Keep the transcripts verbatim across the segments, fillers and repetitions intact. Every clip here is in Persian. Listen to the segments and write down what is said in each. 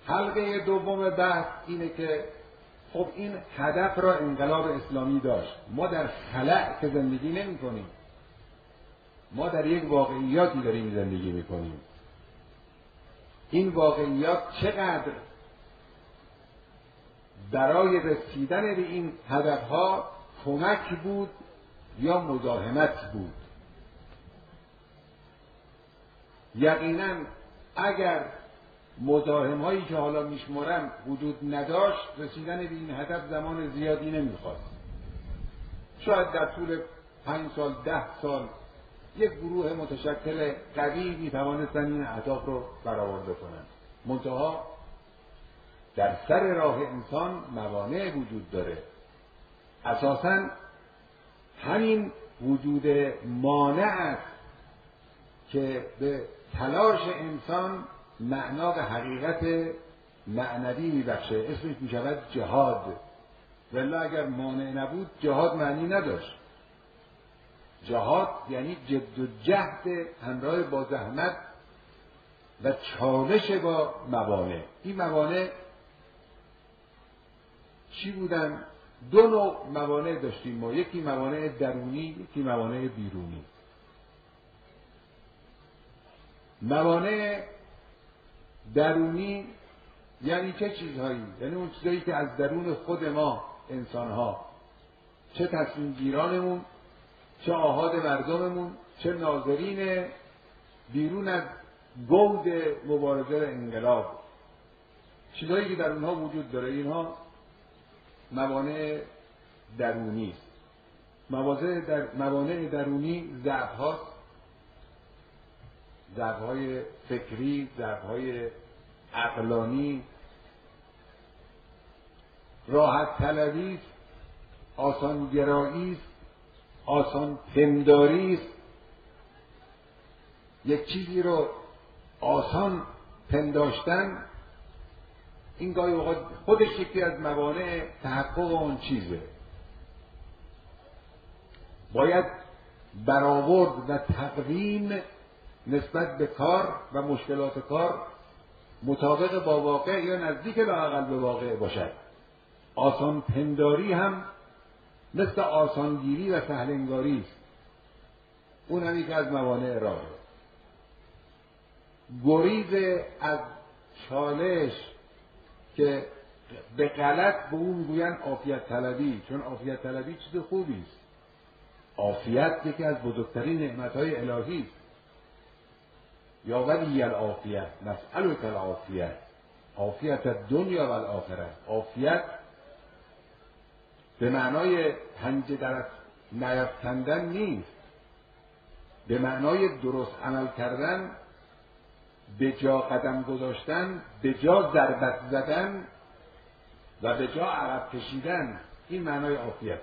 حلقه دوم بحث اینه که خب این هدف را انقلاب اسلامی داشت. ما در خلأ که زندگی نمی کنیم، ما در یک واقعیاتی داریم زندگی می کنیم. این واقعیات چقدر برای رسیدن به این هدفها کمک بود یا مزاحمت بود. یقینا اگر مزاحم هایی که حالا میشمارم وجود نداشت، رسیدن به این هدف زمان زیادی نمیخواست. شاید در طول پنج سال ده سال یک گروه متشکل قوی میتوانستن این اهداف رو برآورده کنند. منتها در سر راه انسان موانع وجود داره. اساساً همین وجود مانع است که به تلاش انسان معنا و حقیقت معنوی میبخشه. اسمش میشود جهاد. والله اگر مانع نبود جهاد معنی نداشت. جهاد یعنی جد و جهد همراه با زحمت و چالش با موانع. این موانع چی بودن؟ دو نوع موانع داشتیم ما، یکی موانع درونی، یکی موانع بیرونی. موانع درونی یعنی چه چیزهایی؟ یعنی اون چیزهایی که از درون خود ما انسانها، چه تصمیم گیرانمون، چه آحاد مردممون، چه ناظرین بیرون از گود مبارزه انقلاب، چیزهایی که در اونها وجود داره، اینها موانع درونی است. موانع در موانع درونی ضعف هاست، ضعف های فکری، ضعف های عقلانی، راحت طلبی است، آسان گرایی است، آسان پنداری است. یک چیزی رو آسان پنداشتن، این گاهی اوقات خودش یکی از موانع تحقق اون چیزه. باید برآورد و تقویم نسبت به کار و مشکلات کار مطابق با واقع یا نزدیک لااقل به واقع باشد. آسان پنداری هم مثل آسانگیری و سهلنگاری است. اون هم یکی از موانع راهه. گریز از چالش که به غلط به اون میگوین عافیت طلبی، چون عافیت طلبی چیز خوبی است. عافیت یکی از بزرگترین نعمتهای الهی است. یا ولی العافیه نسألک العافیه، عافیت الدنیا و الاخره. عافیت به معنای پنجه در نیفتندن نیست، به معنای درست عمل کردن، به جا قدم گذاشتن، به جا ضربت زدن و به جا عقب کشیدن. این معنای عافیت.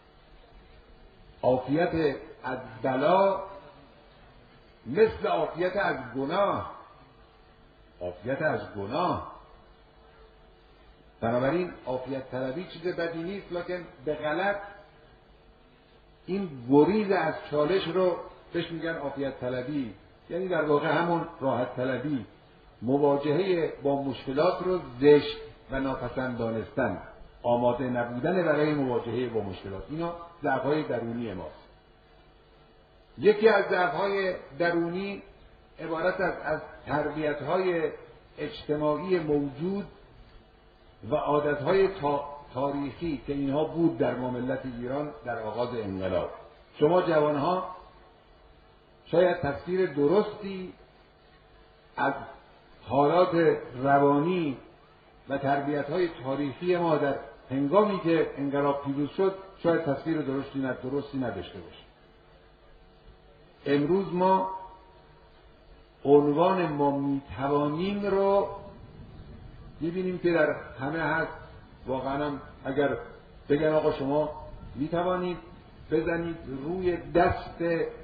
عافیت از بلا مثل عافیت از گناه. عافیت از گناه. بنابراین عافیت طلبی چیز بدی نیست، لکن به غلط این گریز از چالش رو بهش میگن عافیت طلبی. یعنی در واقع همون راحت طلبی، مواجهه با مشکلات رو زشت و ناپسند دانستن، آماده نبودن برای مواجهه با مشکلات. اینا ضعف‌های درونی ماست. یکی از ضعف‌های درونی عبارت از از تربیت‌های اجتماعی موجود و عادت‌های تا تاریخی که اینها بود در ما ملت ایران در آغاز انقلاب. شما جوانها شاید تفسیر درستی از حالات روانی و تربیت‌های تاریخی ما در هنگامی که انقلاب پیروز شد شاید تفسیر درستی نه درستی نداشته باشه. امروز ما عنوان ما میتوانیم رو میبینیم که در همه هست. واقعا هم اگر بگن آقا شما میتوانید بزنید روی دست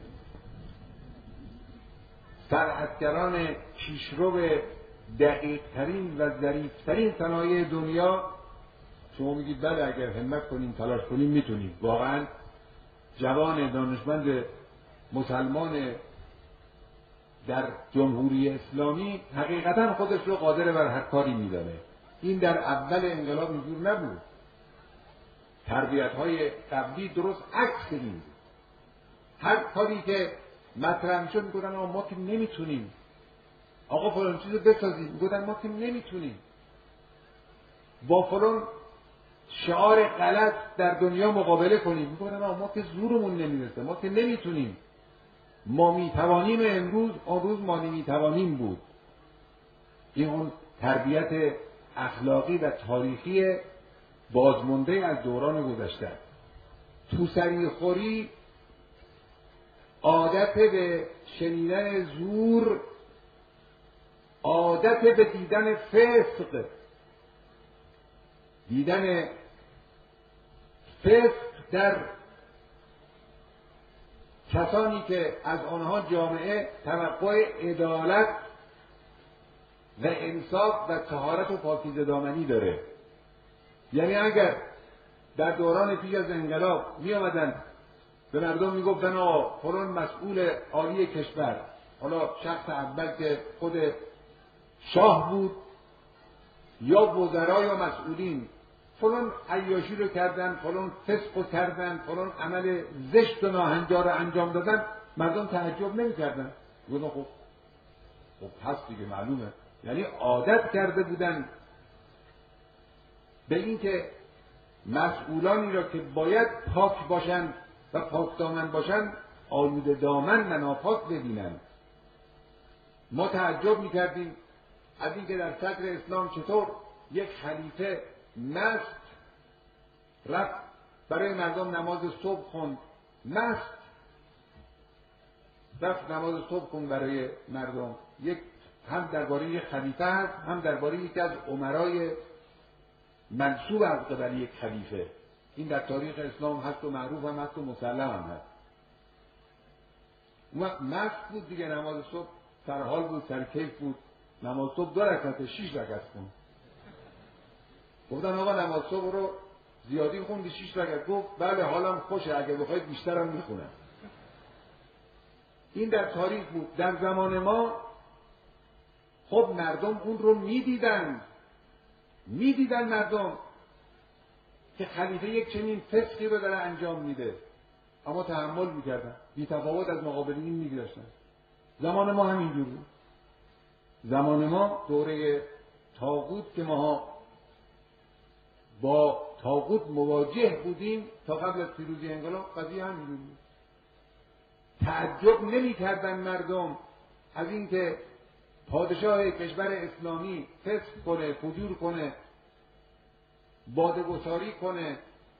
صنعتگران پیشرو دقیق ترین و ظریف ترین صنایع دنیا، شما میگید بله اگر همت کنیم تلاش کنیم میتونیم. واقعا جوان دانشمند مسلمان در جمهوری اسلامی حقیقتا خودش رو قادر بر هر کاری میدانه. این در اول انقلاب اینجور نبود. تربیت‌های قبلی درست عکس این بود. هر کاری که مطرح میشد میگفتن ما که نمیتونیم، آقا فلان چیزو بسازیم، میگفتن ما که نمیتونیم، با فلان شعار غلط در دنیا مقابله کنیم، میگفتن ما که زورمون نمیرسه، ما که نمیتونیم، ما میتوانیم امروز، اون روز ما نمیتوانیم بود. این اون تربیت اخلاقی و تاریخی بازمانده از دوران گذشته. توسری خوری، عادت به شنیدن زور، عادت به دیدن فسق، دیدن فسق در کسانی که از آنها جامعه توقع عدالت و انصاف و طهارت و پاکیزه دامنی داره. یعنی اگر در دوران پیش از انقلاب می آمدن به مردم می گفتن آقا فلان مسئول عالی کشور، حالا شخص اول که خود شاه بود یا وزرا یا مسئولین، فلان عیاشی رو کردن، فلان فسق رو کردن، فلان عمل زشت و ناهنجار رو انجام دادن، مردم تعجب نمی کردن. گفتن خب خب پس دیگه معلومه. یعنی عادت کرده بودن به این که مسئولانی را که باید پاک باشند و پاک دامن باشند آلوده دامن و ناپاک ببینند. ما تعجب میکردیم از این که در صدر اسلام چطور یک خلیفه مست رفت برای مردم نماز صبح خوند، مست رفت نماز صبح خوند برای مردم. یک هم درباره یک خلیفه هست، هم درباره یکی از امرای منصوب از قبل یک خلیفه. این در تاریخ اسلام هست و معروف هم هست و مسلم هم هست. اون مست بود دیگه، نماز صبح سرحال بود، سرکیف بود، نماز صبح دو رکعت شیش رکعت خوند. گفتن آقا نماز صبح رو زیادی خوندی شیش رکعت؟ گفت بله حالم خوشه، اگه بخواید بیشترم میخونم. این در تاریخ بود. در زمان ما خب مردم اون رو میدیدن میدیدن مردم که خلیفه یک چنین فسقی رو داره انجام میده، اما تحمل میکردن، بی تفاوت از مقابل این میگذاشتن. زمان ما همینجور بود. زمان ما دوره طاغوت که ما با طاغوت مواجه بودیم تا قبل از پیروزی انقلاب، قضیه همینجور بود. تعجب نمیکردن مردم از اینکه پادشاه کشور اسلامی فسق کنه، فجور کنه، باده‌گساری کنه،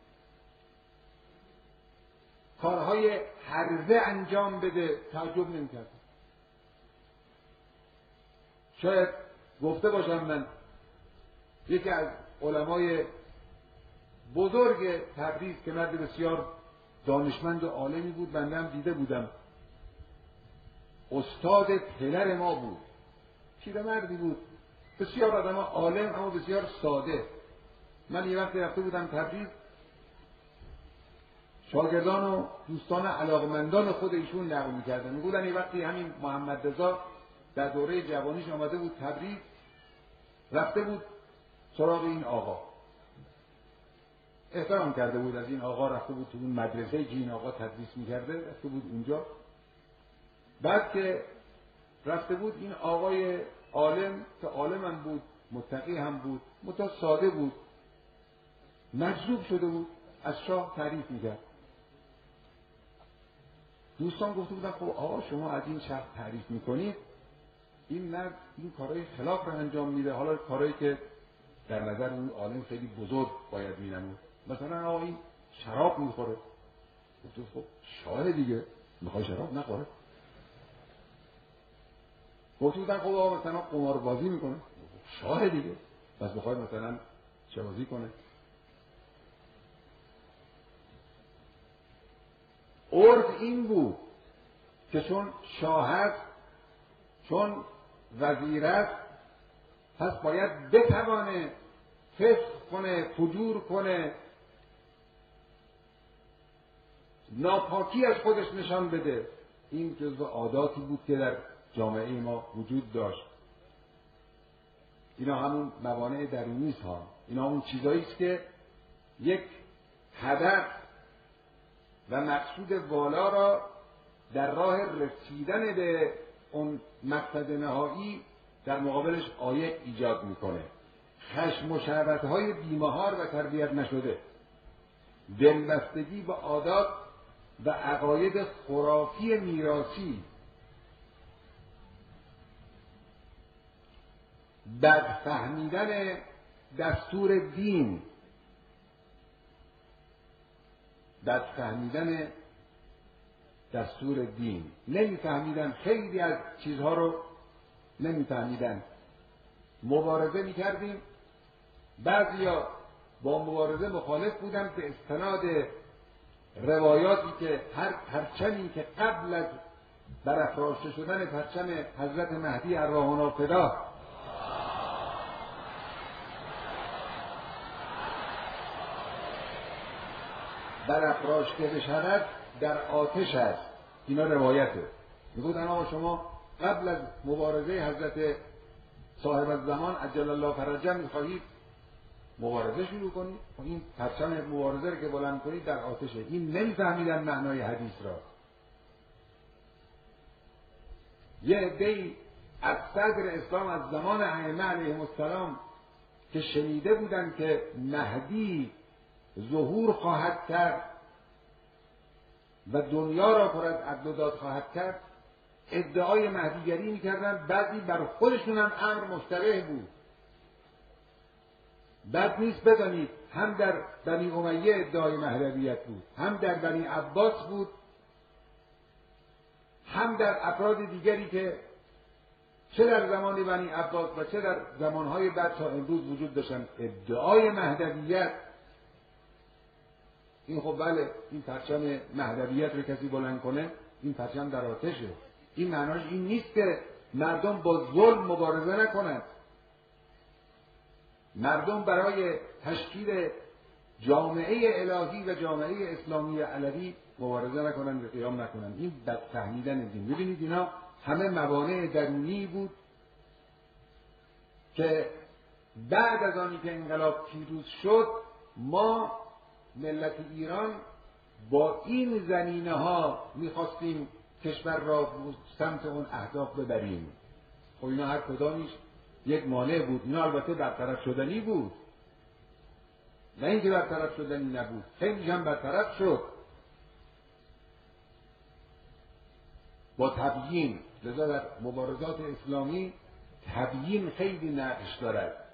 کارهای هرزه انجام بده، تعجب نمی‌کردن. شاید گفته باشم من یکی از علمای بزرگ تبریز که مرد بسیار دانشمند و عالمی بود، بنده هم دیده بودم، استاد پدر ما بود، پیرمردی بود، بسیار آدم عالم اما بسیار ساده. من یه وقتی رفته بودم تبریز، شاگردان و دوستان علاقمندان خود ایشون نقل می‌کردن، میگفتن یه وقتی همین محمد رضا در دوره جوانیش آمده بود تبریز، رفته بود سراغ این آقا، احترام کرده بود از این آقا، رفته بود تو اون مدرسه که این آقا تدریس می‌کرده، رفته بود اونجا. بعد که رفته بود این آقای عالم که عالم هم بود، متقی هم بود، متا ساده بود، مجذوب شده بود، از شاه تعریف میکرد. دوستان گفته بودن خب آقا شما از این شخص تعریف میکنید، این مرد این کارهای خلاف رو انجام میده، حالا کارهایی که در نظر اون عالم خیلی بزرگ باید مینمود، مثلا آقا این شراب میخوره. گفته خب شاه دیگه، میخوای شراب نخوره؟ گفته بودن خب آقا مثلا قماربازی میکنه، شاه دیگه، پس بخوای مثلا چه بازی کنه؟ عرف این بود که چون شاه هست، چون وزیر است، پس باید بتوانه فسق کنه، فجور کنه، ناپاکی از خودش نشان بده. این جزو عاداتی بود که در جامعه ما وجود داشت. اینا همون موانع درونی است ها. اینا اون چیزایی است که یک هدف و مقصود والا را در راه رسیدن به اون مقصد نهایی در مقابلش عایق ایجاد میکنه. خشم و شهوت‌های بی‌مهار و تربیت نشده، دلبستگی به عادات و عقاید خرافی میراثی، بد فهمیدن دستور دین، بد فهمیدن دستور دین، نمیفهمیدن، خیلی از چیزها رو نمیفهمیدن. مبارزه میکردیم، بعضیا با مبارزه مخالف بودن به استناد روایاتی که هر پرچمی که قبل از برافراشته شدن پرچم حضرت مهدی ارواحنا فدا برافراشته بشود در آتش است. اینا روایته. میگفتن آقا شما قبل از مبارزه حضرت صاحب الزمان عجل الله فرجه میخواهید مبارزه شروع کنید، این پرچم مبارزه رو که بلند کنید در آتشه. این نمیفهمیدن معنای حدیث را. یه عده‌ای از صدر اسلام از زمان ائمه علیهم السلام که شنیده بودن که مهدی ظهور خواهد کرد و دنیا را پر از عدل و داد خواهد کرد، ادعای مهدیگری میکردن. بعضی بر خودشون هم امر مشتبه بود. بد نیست بدانید هم در بنی امیه ادعای مهدویت بود، هم در بنی عباس بود، هم در افراد دیگری که چه در زمان بنی عباس و چه در زمانهای بعد تا امروز وجود داشتن. ادعای مهدویت، این خب بله، این پرچم مهدویت رو کسی بلند کنه، این پرچم در آتشه. این معناش این نیست که مردم با ظلم مبارزه نکنند. مردم برای تشکیل جامعه الهی و جامعه اسلامی علوی مبارزه نکنند و قیام نکنند. این بد فهمیدن دین. ببینید اینا همه موانع درونی بود که بعد از آنی که انقلاب پیروز شد ما ملت ایران با این زمینه ها میخواستیم کشور را سمت اون اهداف ببریم. خب اینا هر کدامیش یک مانع بود. اینا البته برطرف شدنی بود، نه اینکه برطرف شدنی نبود، خیلی هم برطرف شد با تبیین. لذا در مبارزات اسلامی تبیین خیلی نقش دارد.